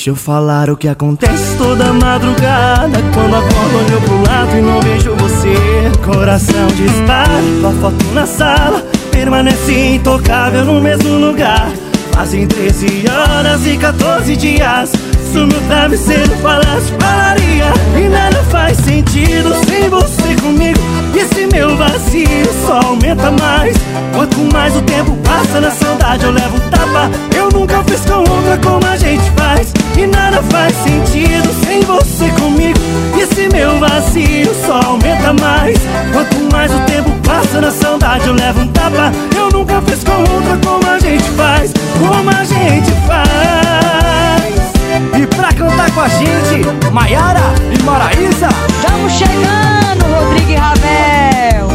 Deixa eu falar o que acontece toda madrugada. Quando acordo olho pro lado e não vejo você. Coração dispara, tua foto na sala permanece intocável no mesmo lugar. Fazem 13 horas e 14 dias. Sumiu o travesseiro, falaste falaria. E nada faz sentido sem você comigo. E esse meu vazio só aumenta mais. Quanto mais o tempo passa na saudade eu levo um tapa. Eu nunca fiz com outra como a gente faz. E nada faz sentido sem você comigo. E esse meu vazio só aumenta mais. Quanto mais o tempo passa na saudade eu levo um tapa. Eu nunca fiz com outra como a gente faz. Como a gente faz. E pra cantar com a gente, Maiara e Maraísa. Estamos chegando, Rodrigo e Ravel.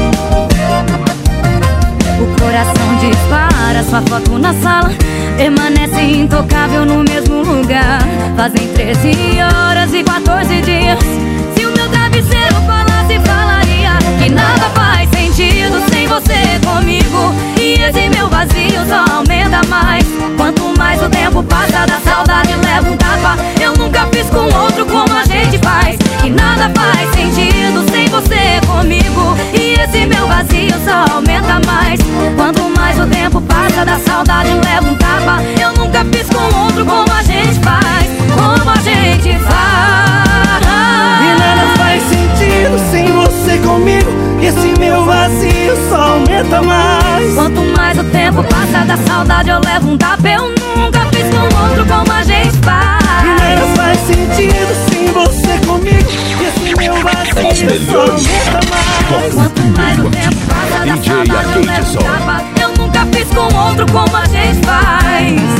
O coração dispara, sua foto na sala permanece intocável no mesmo lugar. Fazem 13 horas e 14 dias. Se o meu travesseiro falasse, falaria que nada faz sentido sem você comigo. E esse meu vazio só aumenta mais. Quanto mais o tempo passa da saudade leva um tapa. Eu nunca fiz com outro como a gente faz. E nada faz sentido sem você comigo. E esse meu vazio só aumenta mais. Quanto mais o tempo passa da saudade leva um tapa. Eu nunca fiz com outro como a gente faz. Como a gente faz. E nada faz sentido sem você comigo. E esse meu vazio só aumenta mais. Quanto mais o tempo passa da saudade eu levo um tapa. Eu nunca fiz com outro como a gente faz. E nada faz sentido sem você comigo. E esse meu vazio só aumenta mais. Quanto mais o tempo passa da saudade eu levo um tapa. Eu nunca fiz com outro como a gente faz.